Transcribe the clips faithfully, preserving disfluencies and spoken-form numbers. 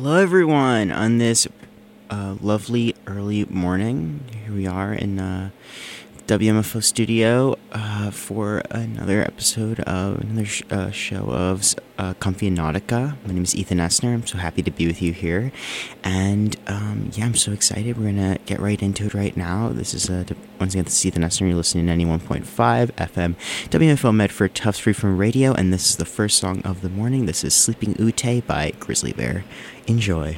Hello, everyone, on this uh, lovely early morning. Here we are in uh, W M F O studio uh, for another episode of another sh- uh, show of uh, Comfy Nautica. My name is Ethan Essner. I'm so happy to be with you here. And um, yeah, I'm so excited. We're going to get right into it right now. This is, uh, once again, this is Ethan Essner. You're listening to ninety-one point five F M W M F O Medford Tufts Free from Radio. And this is the first song of the morning. This is Sleeping Ute by Grizzly Bear. Enjoy.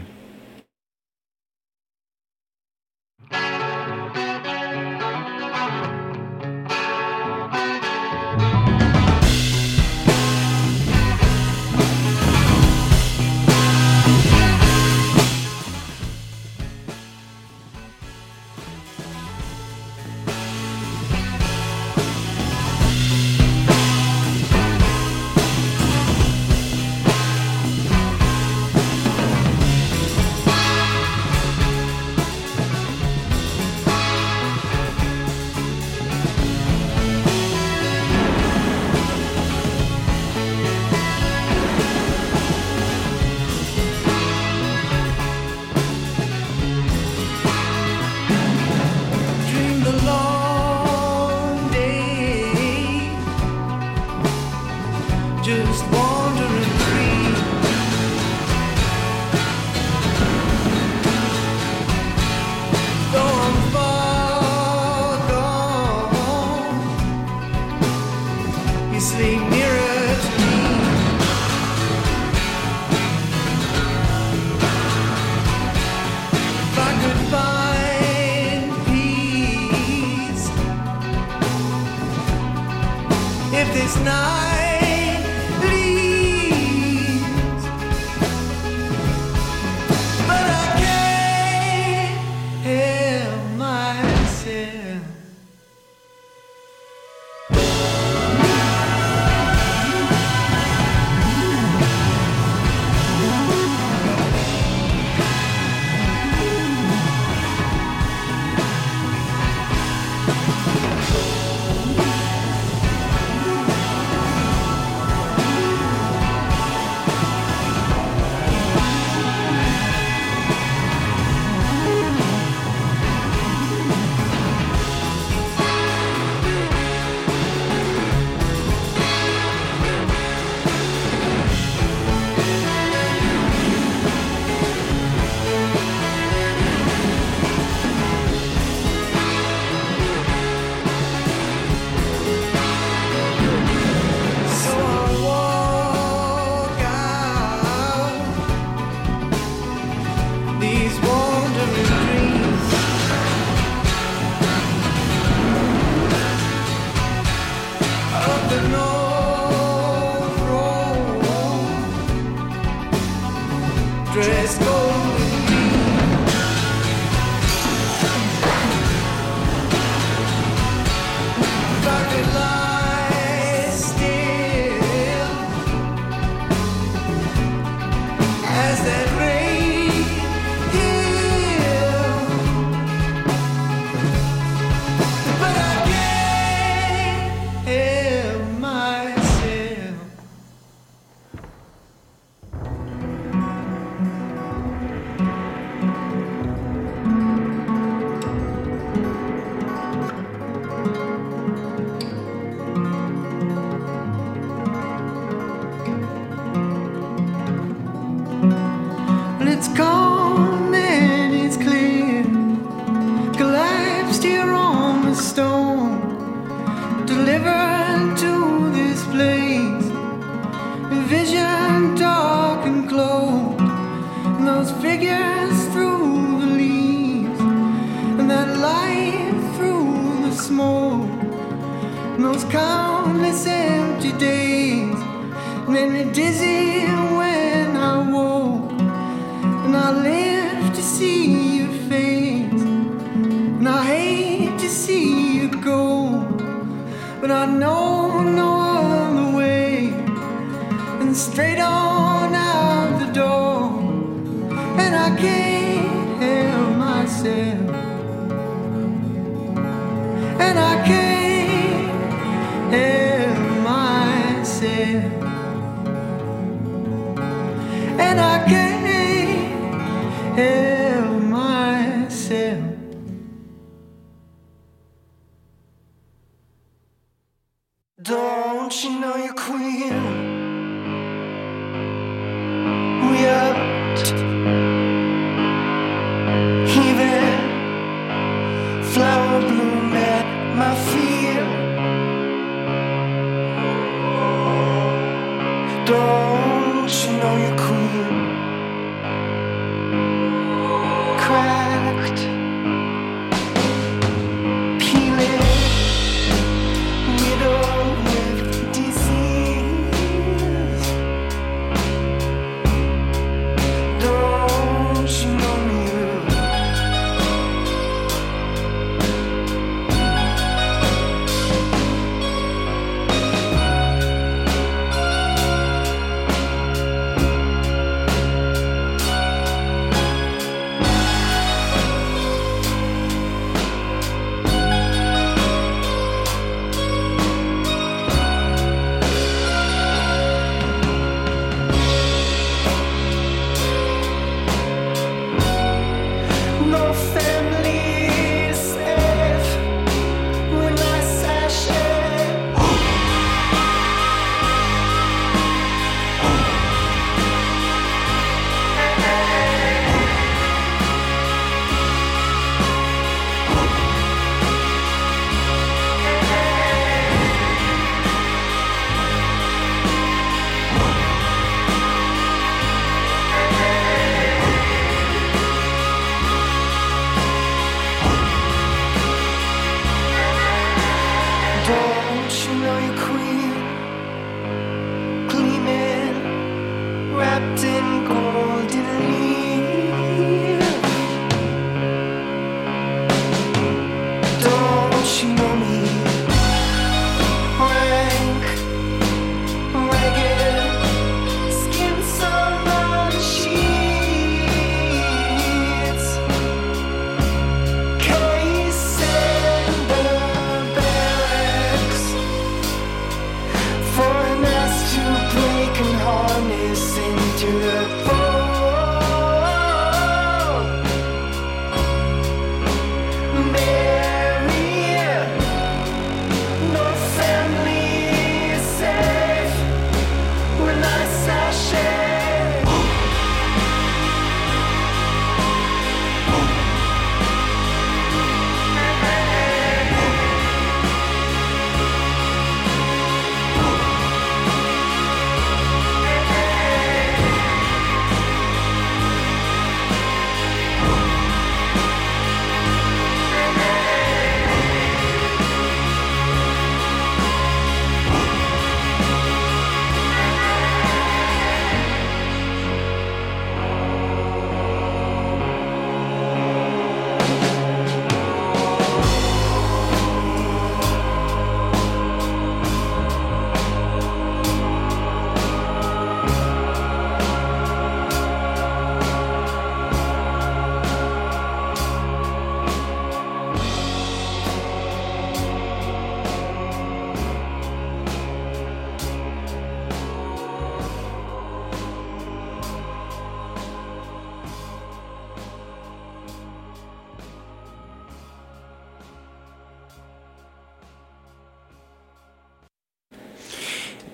And I can't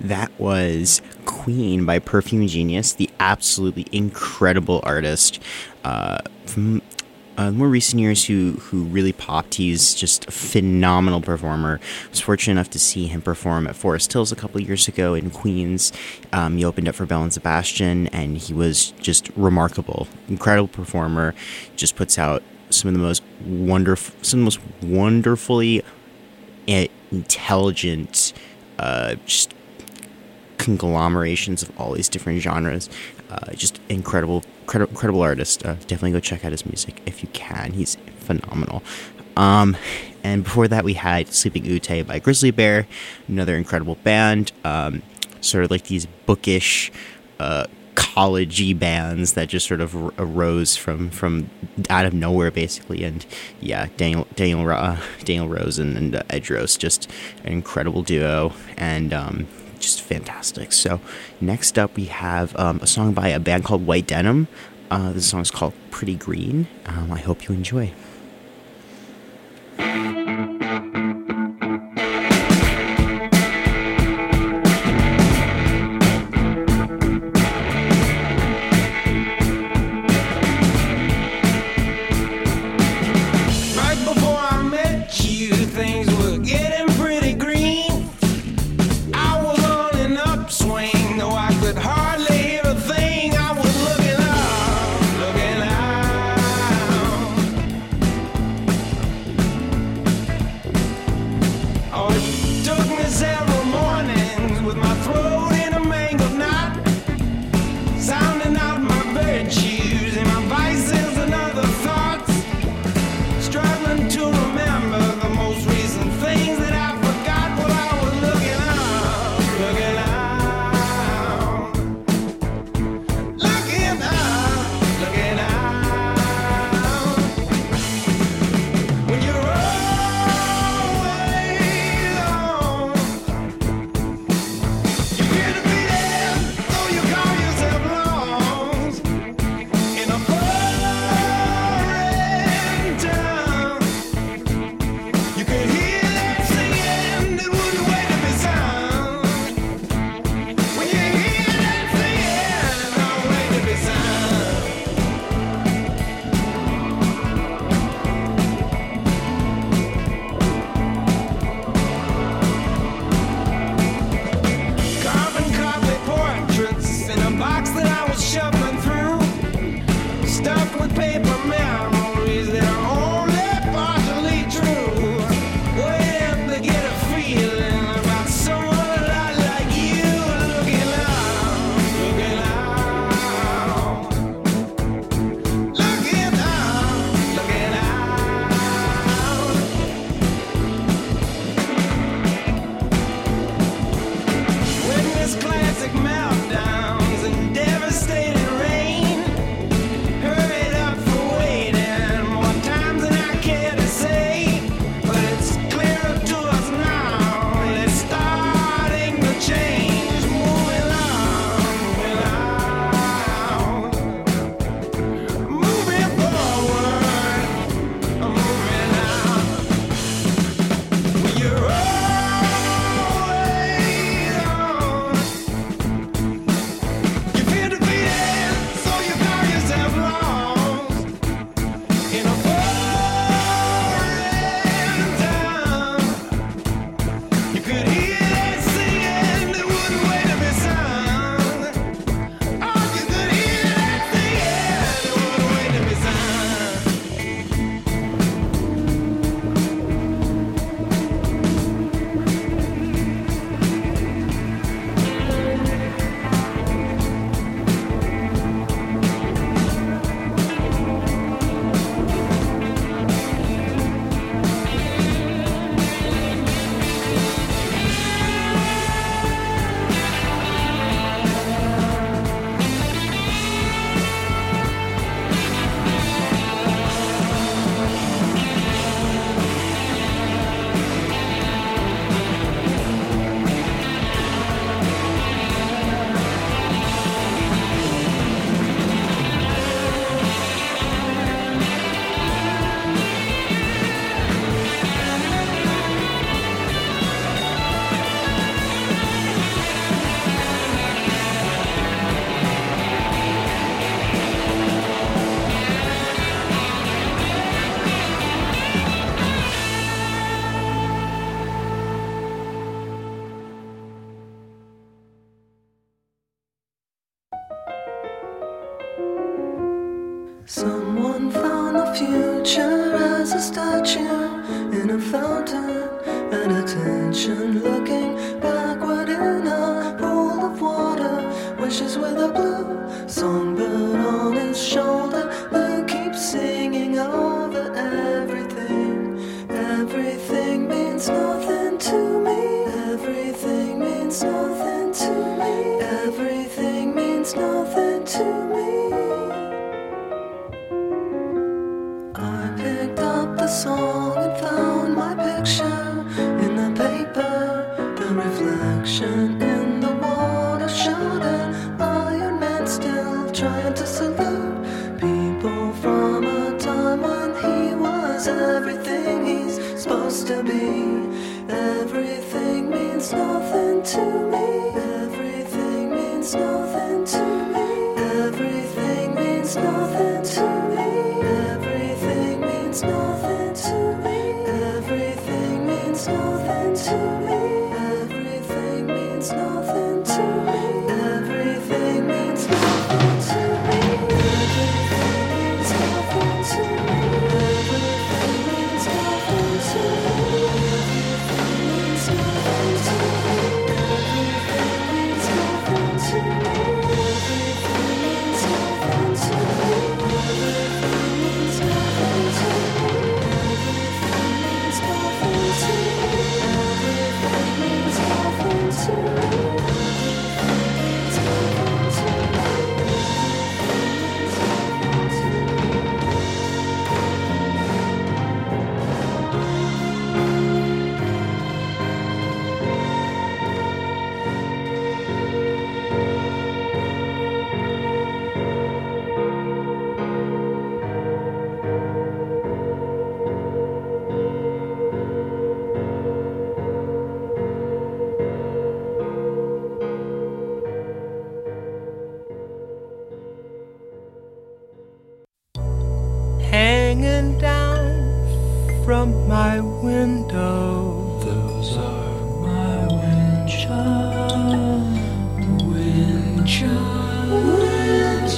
That was Queen by Perfume Genius, the absolutely incredible artist uh, from uh, more recent years who, who really popped. He's just a phenomenal performer. I was fortunate enough to see him perform at Forest Hills a couple of years ago in Queens. Um, he opened up for Belle and Sebastian, and he was just remarkable. Incredible performer. Just puts out some of the most wonderful, some of the most wonderfully intelligent, uh, just conglomerations of all these different genres. Uh, just incredible, credi- incredible artist. Uh, definitely go check out his music if you can. He's phenomenal. Um, and before that, we had Sleeping Ute by Grizzly Bear, another incredible band. Um, sort of like these bookish, uh, college-y bands that just sort of r- arose from, from out of nowhere, basically. And yeah, Daniel Daniel uh, Daniel Rose and, and uh, Edge Rose, just an incredible duo, and um, just fantastic. So next up, we have um, a song by a band called White Denim. Uh, this song is called Pretty Green. Um, I hope you enjoy. Meltdowns and devastating rain. Hurried up for waiting. Someone found the future as a statue in a fountain, at attention looking backward in a pool of water. Wishes with a blue songbird on his shoulder, who keeps singing over everything. Everything means nothing to me. Everything means nothing to me. Everything means nothing to me. I picked up the song and found my picture in the paper. The reflection in the water showed an Iron Man still trying to salute people from a time when he was everything he's supposed to be. Everything means nothing to me. Everything means nothing to me. Everything means nothing to me. Everything means nothing to me. Everything means nothing to me. Everything means nothing to me. Everything means nothing to me. Everything means nothing to me. Everything means nothing to me. Everything means nothing to me. Everything means nothing to me. Everything means nothing to me. Everything means nothing to me. Everything means nothing to me. Everything means nothing to me. Hanging down from my window, those are my wind chimes, wind chimes, wind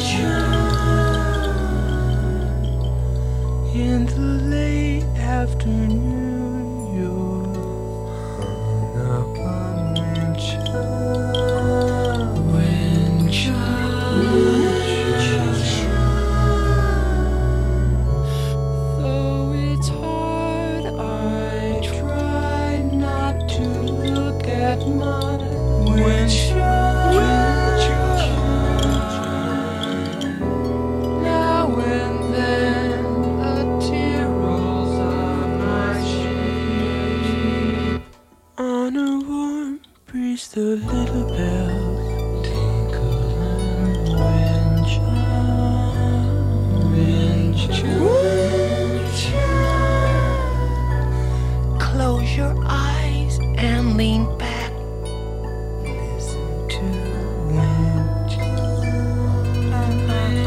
chimes. In the late afternoon, you're hung up on wind chimes, wind chimes, wind chimes. Though it's hard, I try not to look at my wind chimes. Now and then a tear rolls on my cheek. On a warm breeze, the little bells tinkling. Wind chimes, wind chimes. Close your eyes and lean back. Listen to wind chimes.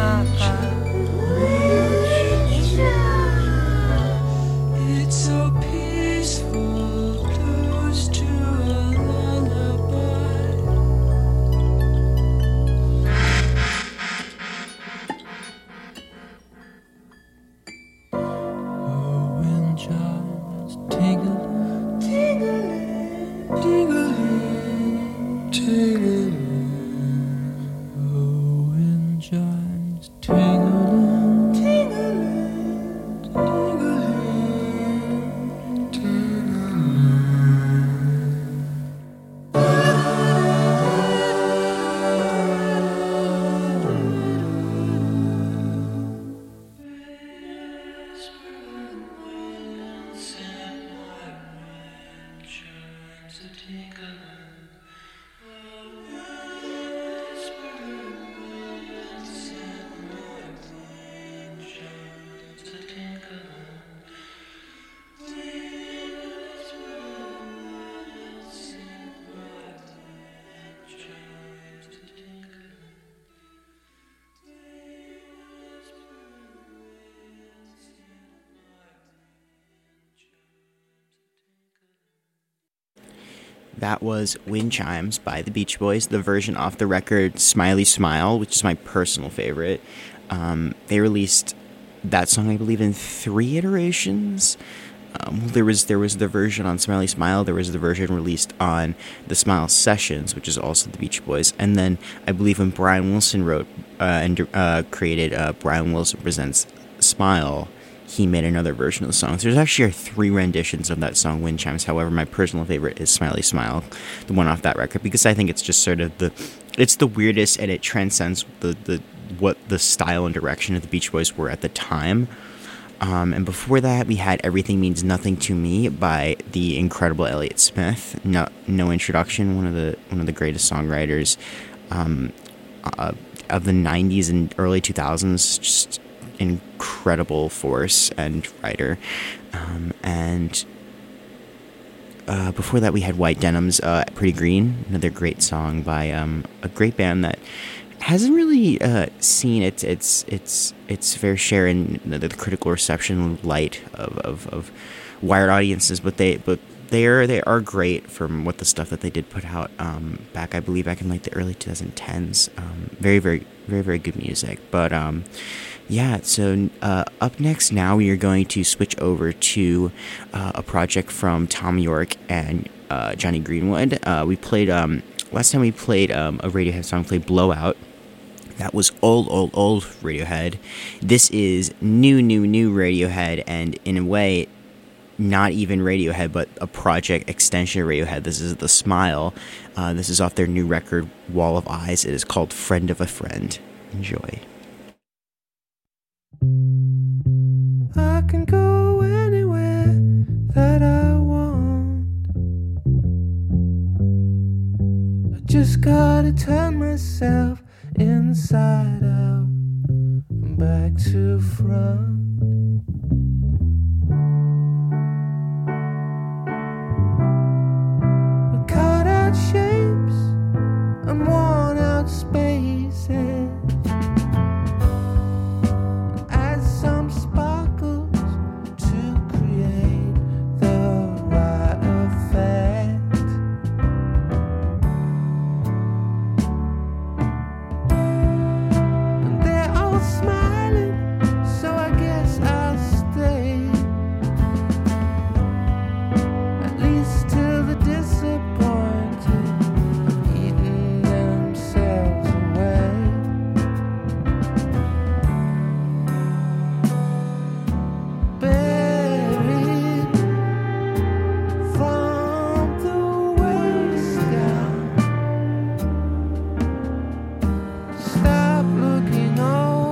It's so peaceful, close to a lullaby. Oh, wind chimes tingling, tingling, tingling, tingling. Oh, wind chimes tingling, tingling, tingling, tingling. That was Wind Chimes by the Beach Boys, the version off the record Smiley Smile, which is my personal favorite. Um, they released that song, I believe, in three iterations. Um, there was there was the version on Smiley Smile. There was the version released on the Smile Sessions, which is also the Beach Boys. And then I believe when Brian Wilson wrote uh, and uh, created uh, Brian Wilson Presents Smile, he made another version of the song. So there's actually three renditions of that song, Wind Chimes. However, my personal favorite is Smiley Smile, the one off that record, because I think it's just sort of the, it's the weirdest, and it transcends the, the what the style and direction of the Beach Boys were at the time. Um, and before that, we had Everything Means Nothing to Me by the incredible Elliott Smith. No, no introduction. One of the one of the greatest songwriters um, uh, of the nineties and early two thousands. Just incredible force and writer. Um, and uh, before that, we had White Denim's uh, Pretty Green, another great song by um, a great band that hasn't really uh, seen its its its its fair share in the, the critical reception light of, of, of wired audiences, but they but they are they are great from what the stuff that they did put out um, back, I believe, back in like the early twenty tens. Um, very very very very good music. But um, yeah, so uh, up next now we are going to switch over to uh, a project from Tom York and uh, Jonny Greenwood. Uh, we played um, last time we played um, a Radiohead song, played Blowout. That was old, old, old Radiohead. This is new, new, new Radiohead, and in a way, not even Radiohead, but a project extension of Radiohead. This is The Smile. Uh, this is off their new record, Wall of Eyes. It is called Friend of a Friend. Enjoy. I can go anywhere that I want. I just gotta turn myself inside out and back to front. We cut out shapes and worn out spaces, and add some sparkles to create the right effect. Smiling, so I guess I'll stay, at least till the disappointed have eaten themselves away. Buried from the waist down. Stop looking over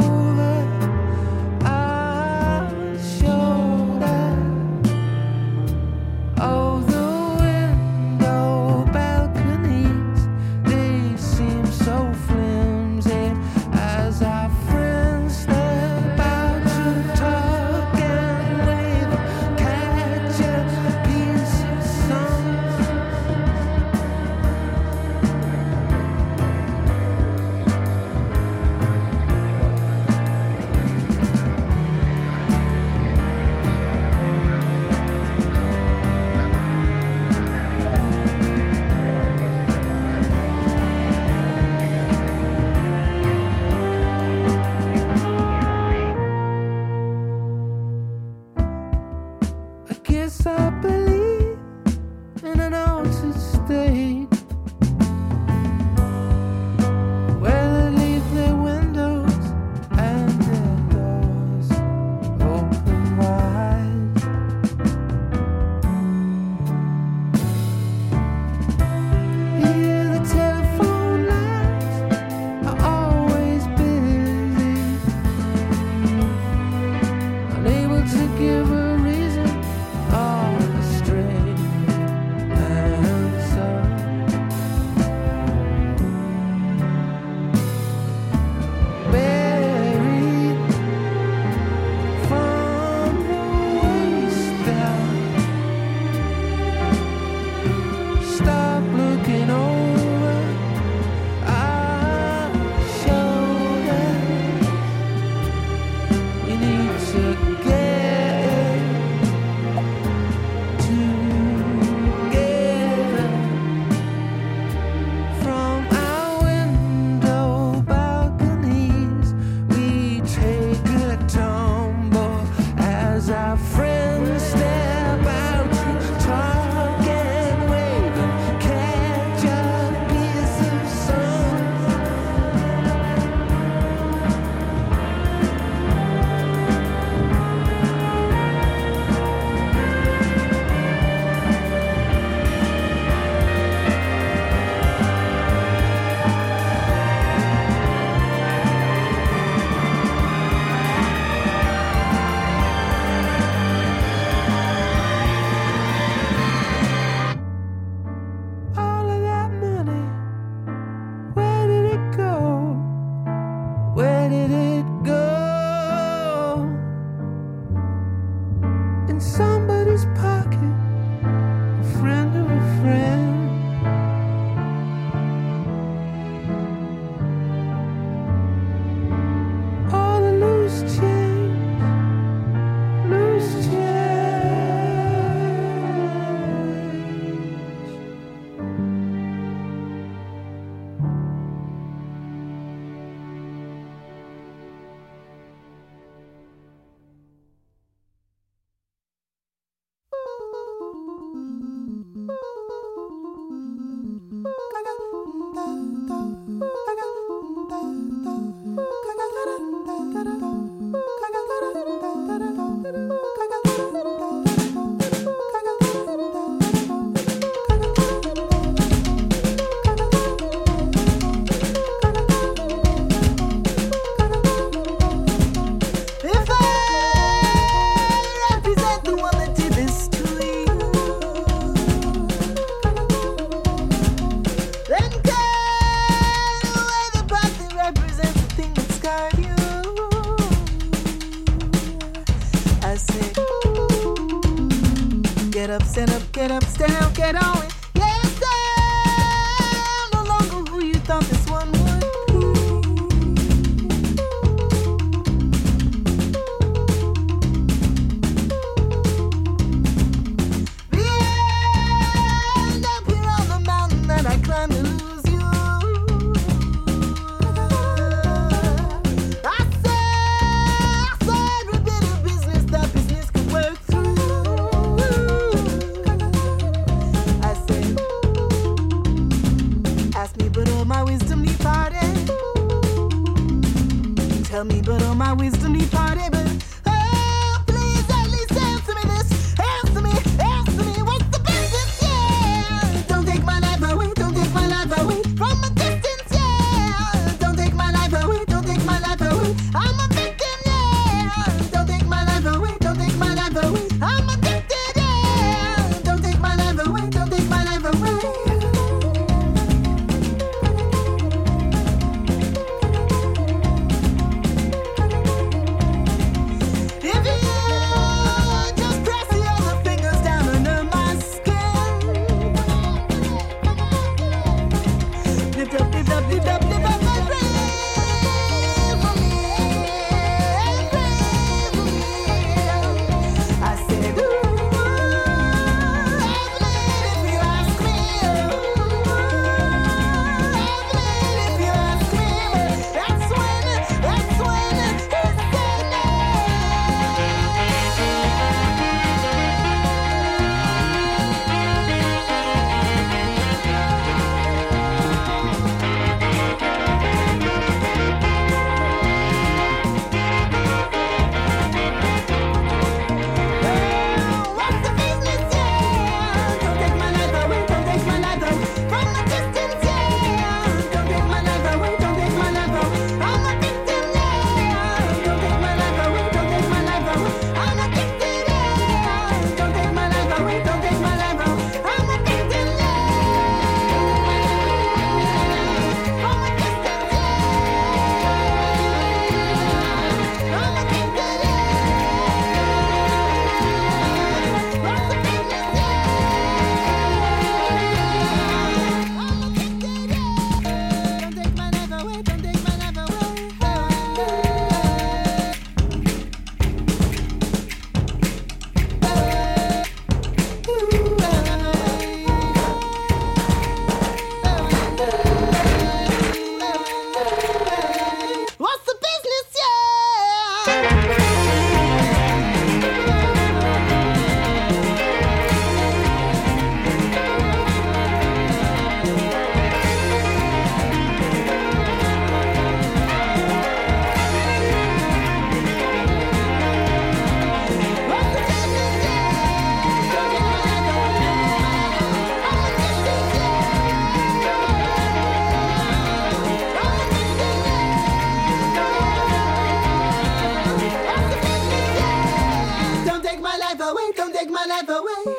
give a reason, oh, in somebody's pocket, a friend of a friend. All the loose change, loose change. If I represent the one that did this to you, then cut away the part that represents the thing that scarred you. I say, get up, stand up, get up, stand up, get on it. Yes, I'm no longer who you thought this one would be. The end up here on the mountain that I climbed to lose you. I said, I said, every bit of business that business could work through. I said, ask me, but all my wisdom departed. Tell me, but all my wisdom departed. But oh, please at least answer me this. Answer me, answer me. What's the business? Yeah. Don't take my life away. Don't take my life away from a distance. Yeah. Don't take my life away. Don't take my life away. I'm a victim. Yeah. Don't take my life away. Don't take my life away. I'm addicted. Yeah. Don't take my life away. Don't take my life away. If you just press the other fingers down under my skin, lift up, lift up, lift up, lift up, and pray for me, pray for me. I said, ooh, Evelyn, if you ask me, ooh, Evelyn, if you ask me, but that's when, that's when he said no. What's the business? Yeah. Don't take my life away. Don't take my life away from a distance. Yeah. Don't take my life away. Don't take my life away. I'm a victim. Yeah. Don't take my life away. Don't take my life away. I'm addicted. Yeah. Don't take my life away. Don't take my life away. I'm addicted. Yeah. From a distance. Yeah. I'm addicted. What's the business? I'm addicted. Don't take my life away. Don't take my life away. What's the business? Yeah. What's the business? Yeah. Don't take my life away. I'm addicted. Yeah. I'm addicted. Yeah. What's the business? Yeah. Don't take my life away. Don't take my life away.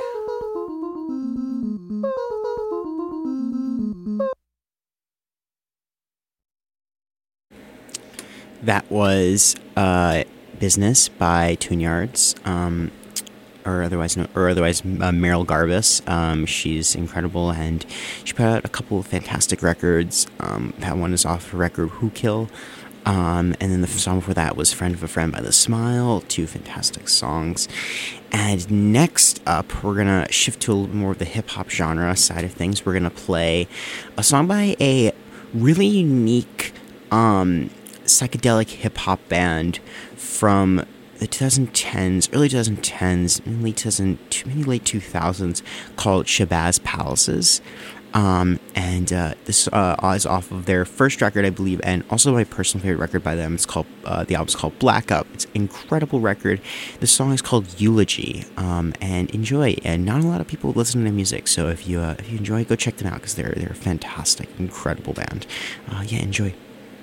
That was uh, Business by Tune Yards. Um, or otherwise no, or otherwise uh, Meryl Garbus. Um, she's incredible, and she put out a couple of fantastic records. Um, that one is off her record Who Kill, um, and then the song before that was Friend of a Friend by The Smile. Two fantastic songs. And next up, we're gonna shift to a little bit more of the hip hop genre side of things. We're gonna play a song by a really unique um, psychedelic hip hop band from the twenty tens, early twenty tens, late two thousand, maybe late two thousands, called Shabazz Palaces. Um, and uh, this uh, is off of their first record, I believe, and also my personal favorite record by them. It's called uh, the album's called Black Up. It's an incredible record. The song is called Eulogy, um, and enjoy. And not a lot of people listen to their music, so if you uh, if you enjoy, go check them out because they're they're a fantastic, incredible band. Uh, yeah, enjoy.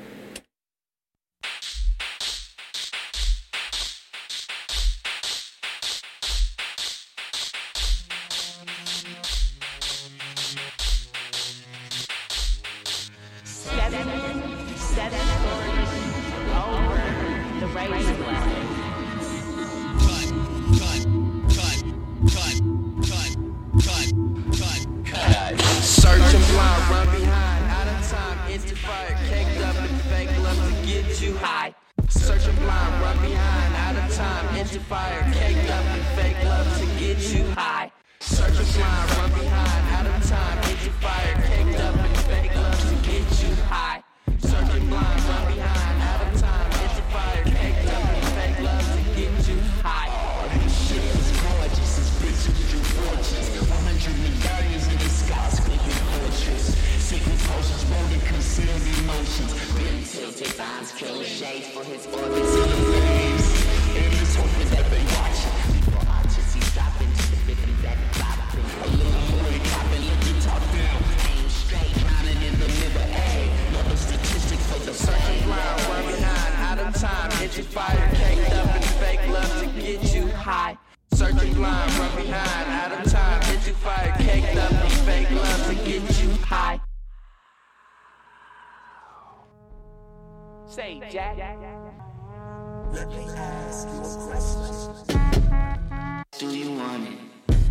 Say, Jack. Let me ask you a question. Do you want it?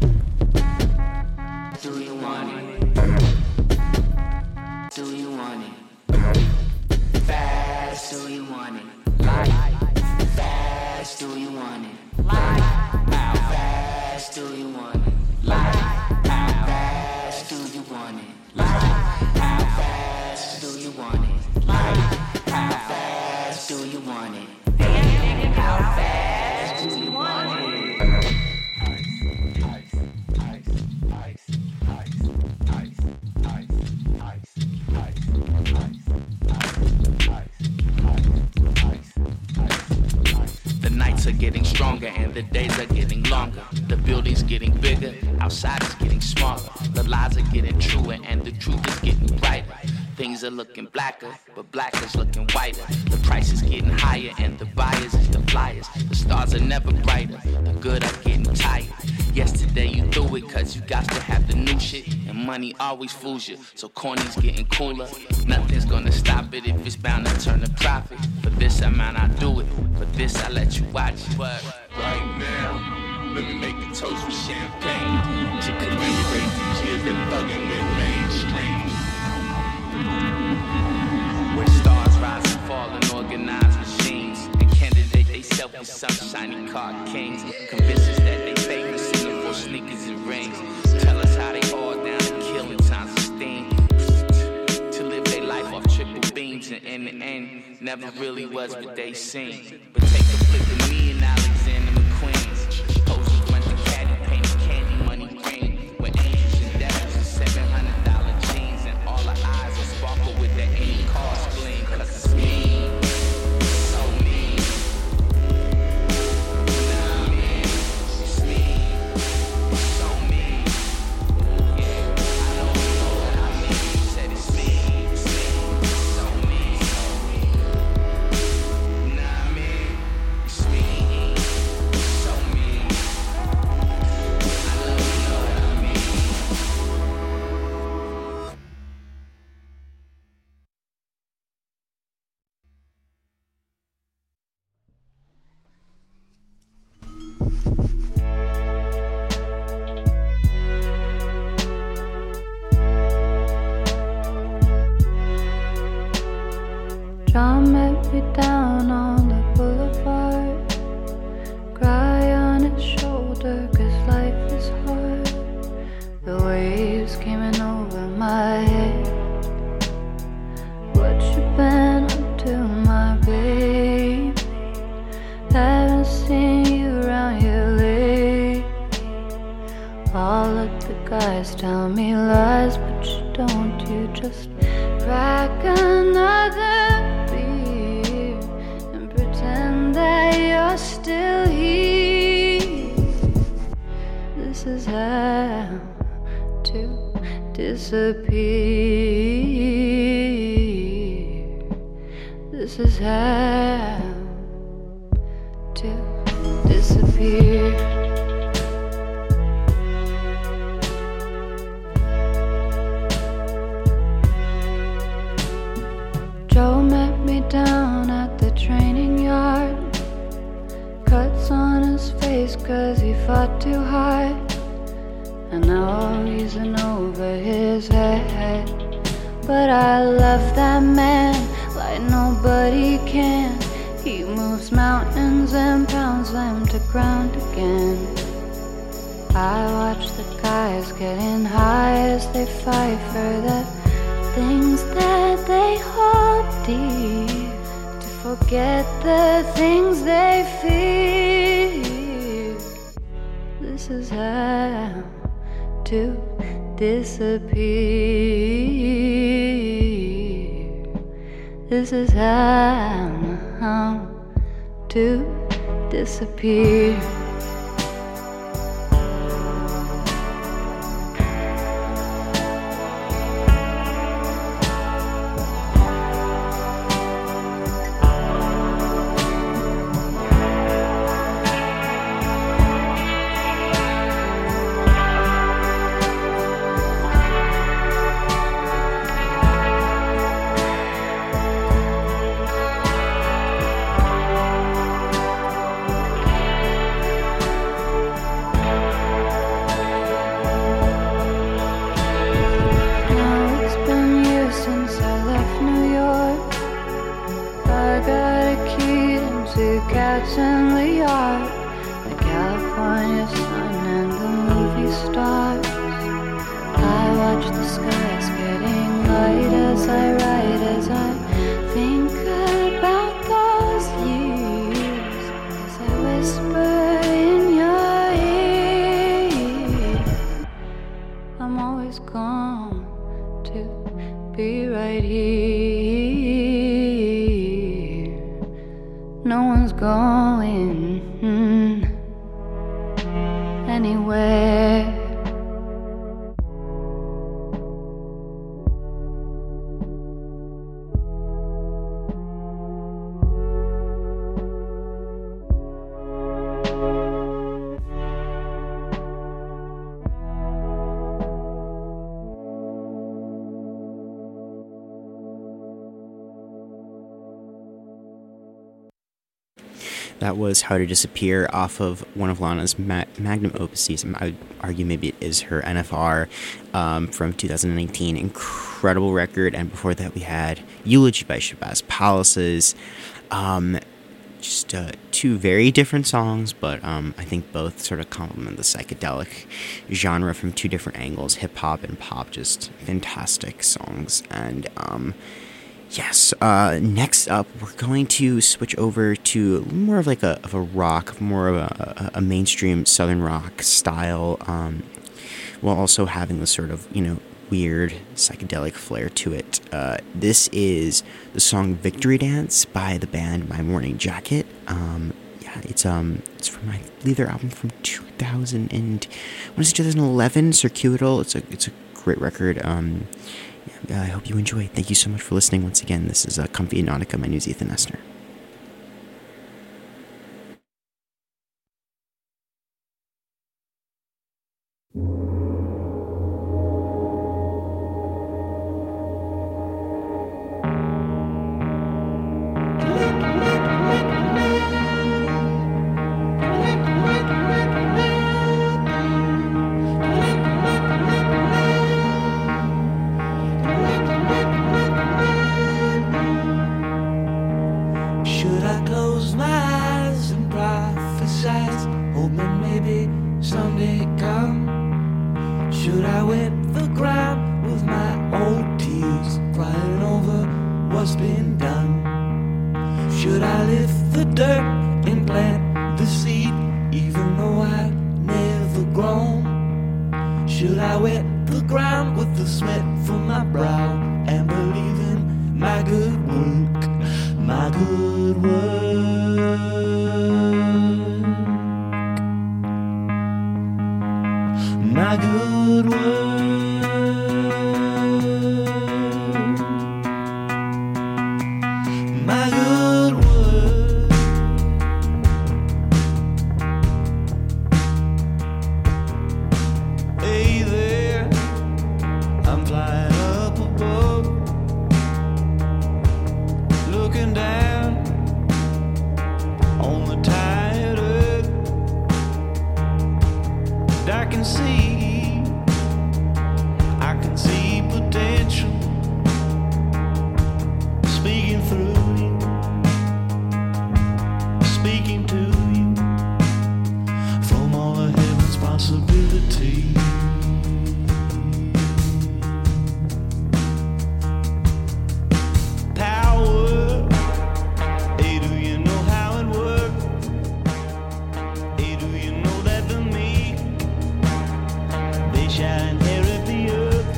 Do you want it? Do you want it? Fast, do you want it? Light. Fast, do you want it? Light. How fast do you want it? Light. How fast do you want it? Light. How fast do you want it? Light. How fast do you want it? How fast do you want it? The nights are getting stronger and the days are getting longer. The building's getting bigger, outside is getting smaller. The lies are getting truer and the truth is getting brighter. Things are looking blacker, but black is looking whiter. The price is getting higher and the buyers is the flyers. The stars are never brighter, the good are getting tired. Yesterday you threw it cause you got to have the new shit. And money always fools you, so corny's getting cooler. Nothing's gonna stop it if it's bound to turn a profit. For this amount I do it, for this I let you watch it. But right now, let me make a toast with champagne to commemorate these years that thuggin' with mainstream. Where stars rise and fall in organized machines and candidate they self with some shiny card kings. Convince us that they famous Singapore sneakers and rings. Tell us how they all down to kill in times of steam. To live their life off triple beams and in the end never really was what they seemed. But take a flick of me and Alexander McQueen's. Posers went to caddy, painted candy, money green. With angels and devils and seven hundred dollar jeans. And all our eyes will sparkle with that any car spleen. Cause it's me, so mean. Nah, man, it's me, so mean. Yeah, I don't know what I mean. You said it's me, it's me, so mean. Nah, man, it's me, let the guys tell me lies, but you don't. You just crack another beer and pretend that you're still here. This is how to disappear. This is how to disappear. Joe met me down at the training yard. Cuts on his face cause he fought too hard. And now he's in over his head. But I love that man like nobody can. He moves mountains and pounds them to ground again. I watch the guys getting high as they fight for the things that they hold dear, to forget the things they fear. This is how to disappear. This is how to disappear. Cats in the yard, the California sun and the movie stars. I watch the skies getting light as I ride, as I think about those years, as I whisper in your ear. I'm always going to be right here. No one's going anywhere. That was How to Disappear off of one of Lana's ma- magnum opuses. I would argue maybe it is her N F R um, from two thousand nineteen. Incredible record. And before that we had Eulogy by Shabazz Palaces. Um, just uh, two very different songs, but um, I think both sort of complement the psychedelic genre from two different angles. Hip-hop and pop, just fantastic songs. And um Yes, uh, next up, we're going to switch over to more of like a, of a rock, more of a, a mainstream southern rock style, um, while also having this sort of, you know, weird psychedelic flair to it. Uh, this is the song Victory Dance by the band My Morning Jacket. Um, yeah, it's um, it's from, I believe, their album from two thousand and, what is it, twenty eleven, Circuital. It's a, it's a great record. Um, I hope you enjoy. Thank you so much for listening once again. This is uh, Comfy Nautica. My name is Ethan Essner. Should I wet the ground with the sweat from my brow and believe in my good work, my good work, my good work, my good work. Hey there, I'm flying up above, looking down on the tired earth. And I can see, I can see potential speaking through you, speaking to you from all of heaven's possibilities. Power, hey, do you know how it works? Hey, do you know that the meek, they shall inherit the earth?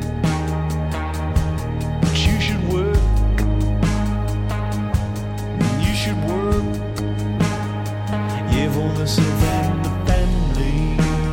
But you should work, you should work, yeah, for the self and the family.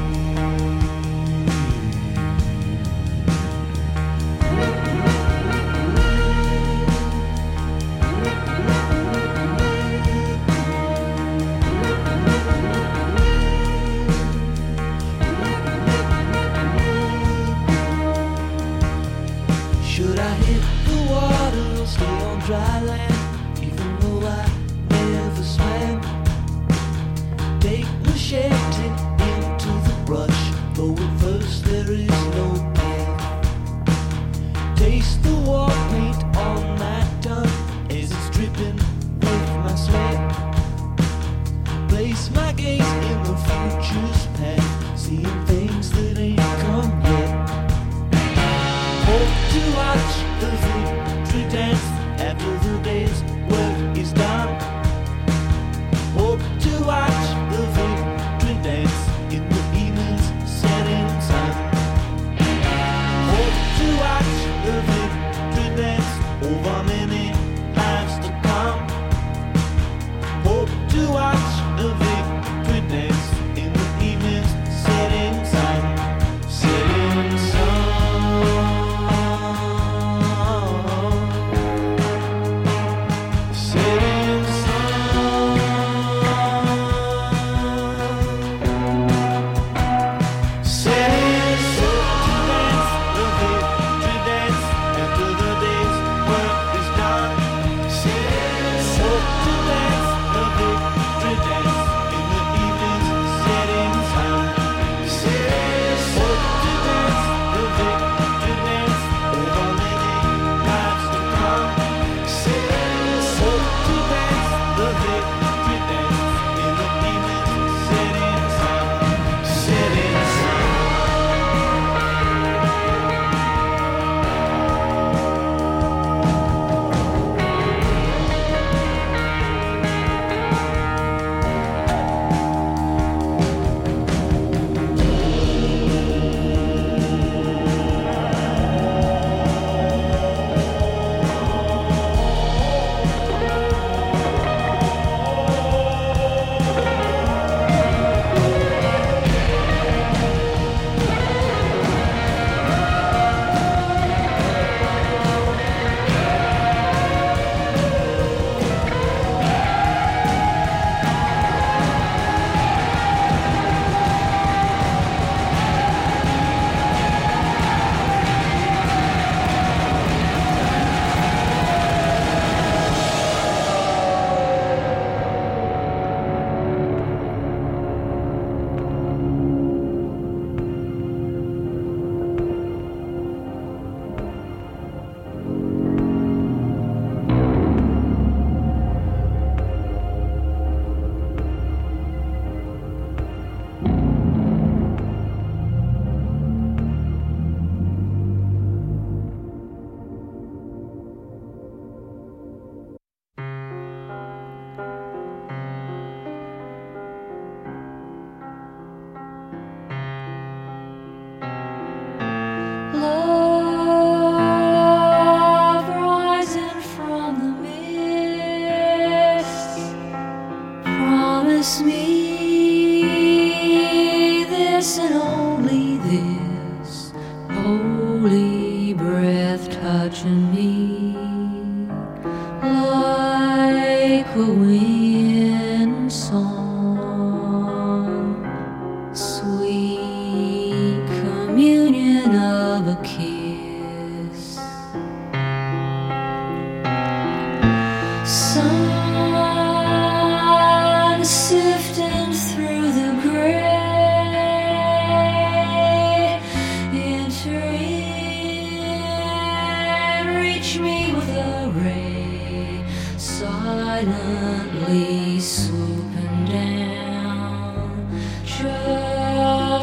Should I hit the water or stay on dry land, even though I never swam? Take machete into the brush, though at first there is no path. Taste the war paint on my tongue as it's dripping with my sweat. Place my gaze in the future's path, seeing things that ain't come yet. Hope to watch the victory dance after the day's work is done. Hope to watch the victory dance in the evening's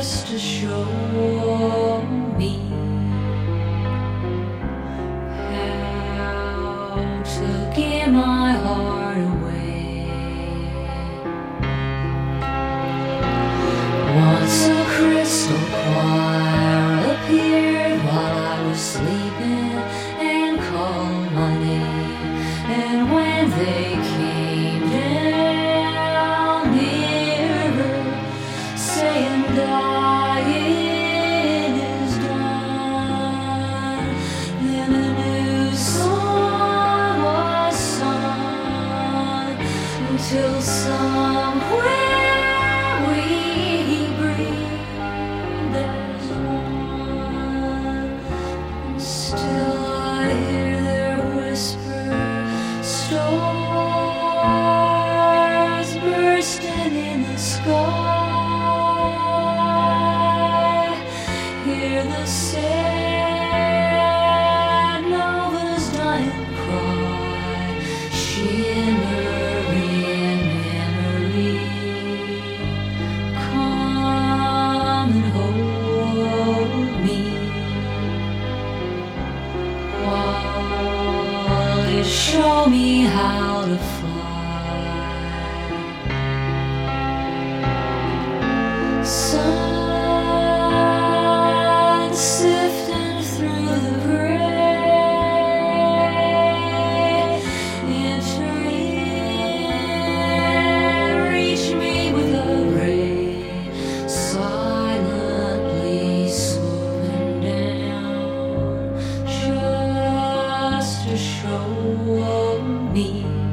just to show me how to give my heart away. Once a crystal choir appeared while I was sleeping and called my name, and when they came down nearer, saying dying is done, then a new song was sung until somewhere we breathed as one, and still I hear their whisper, stars bursting in the sky, hear the sad nova's dying cry, shimmering memory, come and hold me while you show me how to fly. Sun sifting through the gray, entering, reach me with a ray, silently swooping down, just to show me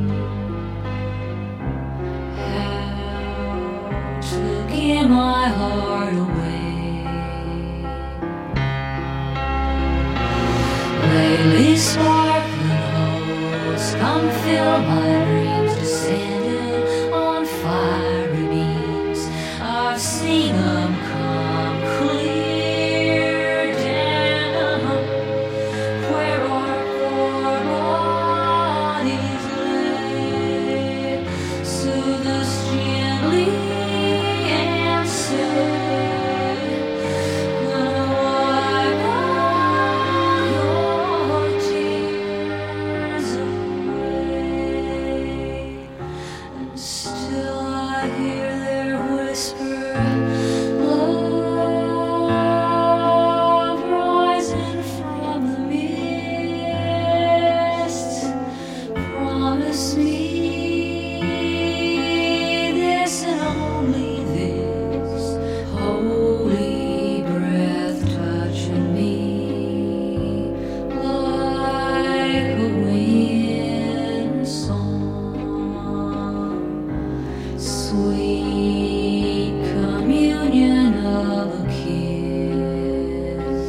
how to give my heart away. Lately sparkling holes come fill my dreams, descending on fiery beams. I've seen them come clear down where our poor bodies lay. Soothe us gently and say, gonna wipe all your tears away. And still I hear their whisper, love rising from the mist. Promise me this and only this, holy breath touching me like a wind song, sweet communion of a kiss.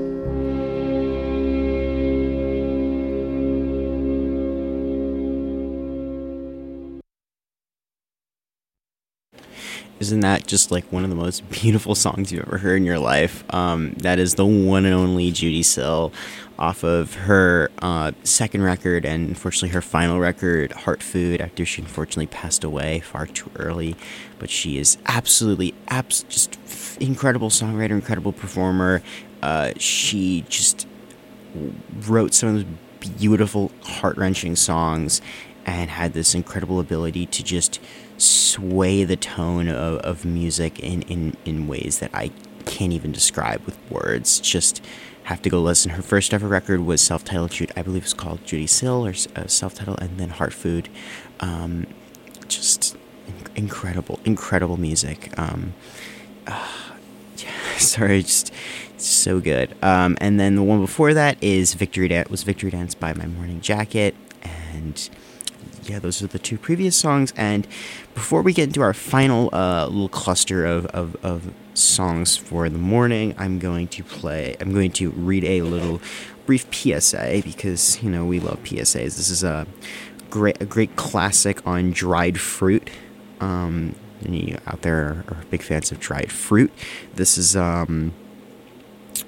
Isn't that just like one of the most beautiful songs you've ever heard in your life? Um, that is the one and only Judee Sill off of her uh, second record and unfortunately her final record, Heart Food, after she unfortunately passed away far too early. But she is absolutely, abs- just f- incredible songwriter, incredible performer. Uh, she just wrote some of those beautiful, heart-wrenching songs and had this incredible ability to just sway the tone of, of music in, in, in ways that I can't even describe with words. Just have to go listen. Her first ever record was self-titled, I believe it's called Judee Sill or uh, self-titled, and then Heart Food. Um, just in- incredible, incredible music. Um, uh, yeah, sorry, just so good. Um, and then the one before that is Victory Dance. Was Victory Dance by My Morning Jacket, and yeah, those are the two previous songs. And before we get into our final uh, little cluster of, of, of songs for the morning, I'm going to play, I'm going to read a little brief P S A because, you know, we love P S As. This is a great, a great classic on dried fruit. Um, any out there are big fans of dried fruit. This is um, uh,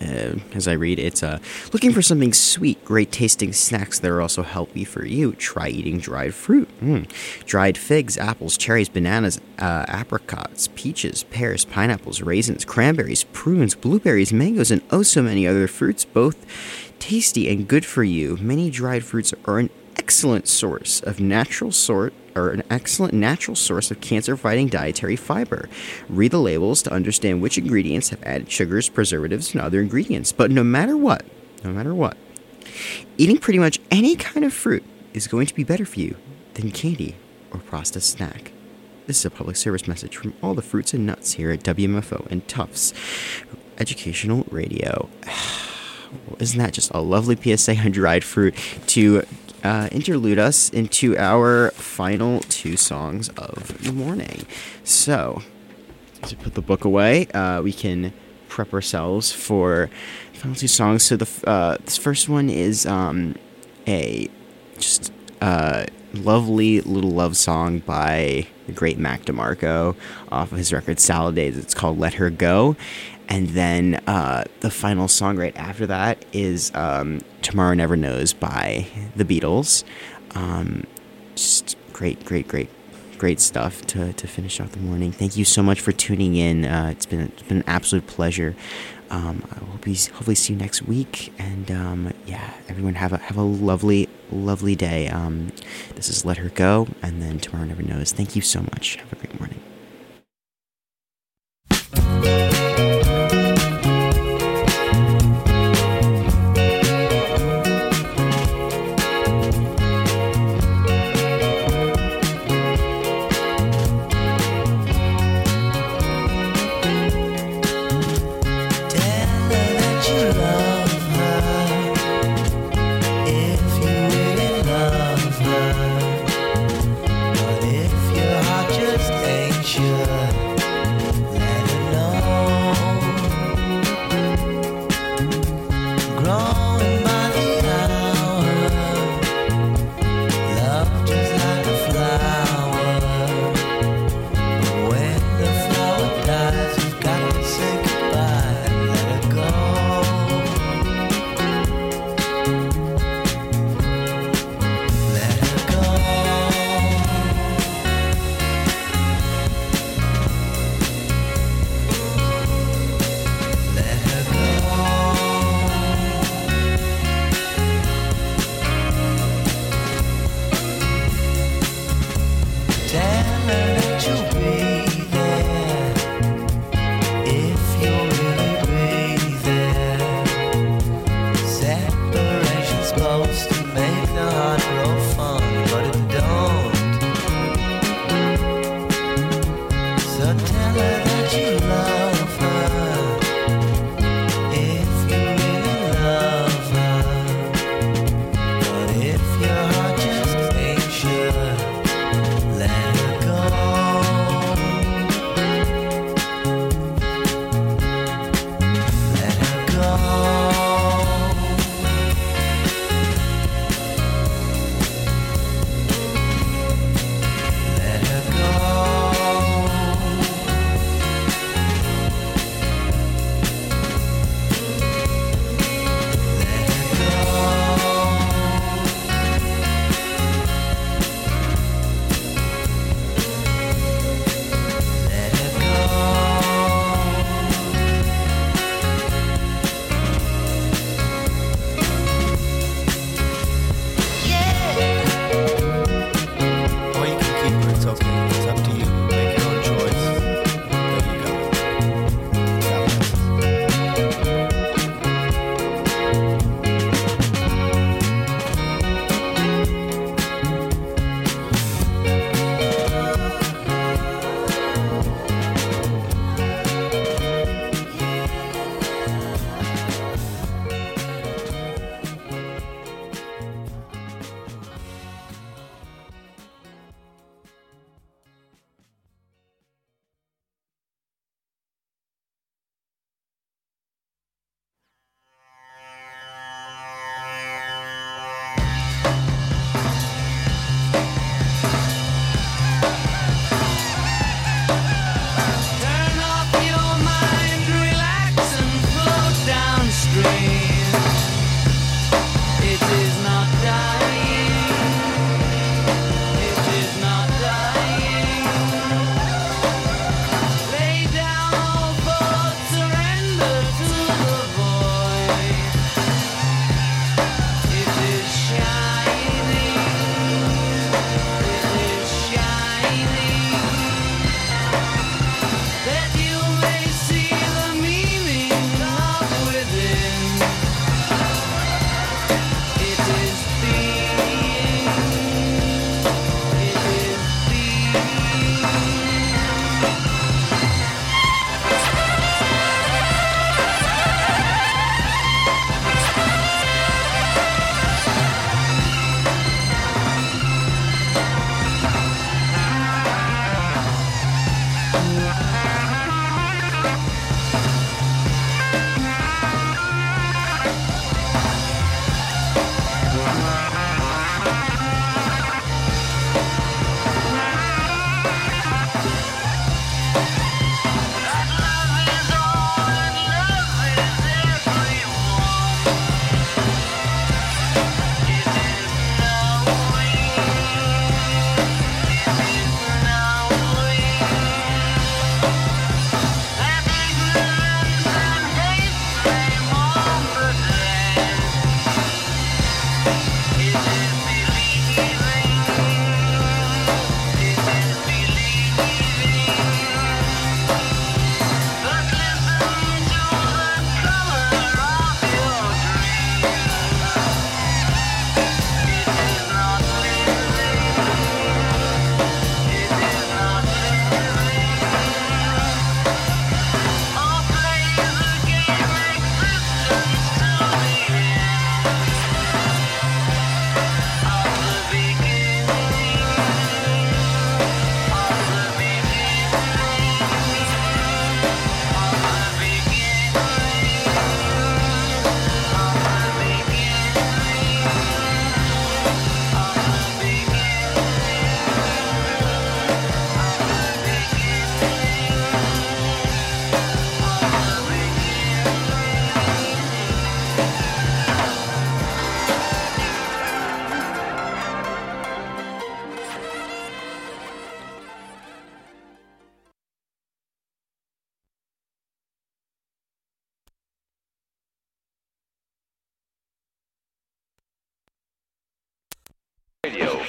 Uh, as I read, it's uh, looking for something sweet, great tasting snacks that are also healthy for you. Try eating dried fruit. Mm. Dried figs, apples, cherries, bananas, uh, apricots, peaches, pears, pineapples, raisins, cranberries, prunes, blueberries, mangoes, and oh so many other fruits, both tasty and good for you. Many dried fruits are an excellent source of natural sort or an excellent natural source of cancer-fighting dietary fiber. Read the labels to understand which ingredients have added sugars, preservatives, and other ingredients. But no matter what, no matter what, eating pretty much any kind of fruit is going to be better for you than candy or processed snack. This is a public service message from all the fruits and nuts here at W M F O and Tufts Educational Radio. Isn't that just a lovely P S A on dried fruit to Uh, interlude us into our final two songs of the morning. So, to put the book away, uh, we can prep ourselves for the final two songs. So the uh, this first one is um, a just uh, lovely little love song by the great Mac DeMarco off of his record Salad Days. It's called Let Her Go. And then uh, the final song right after that is um, Tomorrow Never Knows by the Beatles. Um, just great, great, great, great stuff to, to finish off the morning. Thank you so much for tuning in. Uh, it's been it's been an absolute pleasure. Um, I will be hopefully see you next week. And um, yeah, everyone have a have a lovely, lovely day. Um, this is Let Her Go, and then Tomorrow Never Knows. Thank you so much. Have a great morning.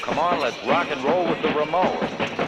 Come on, let's rock and roll with the Ramones.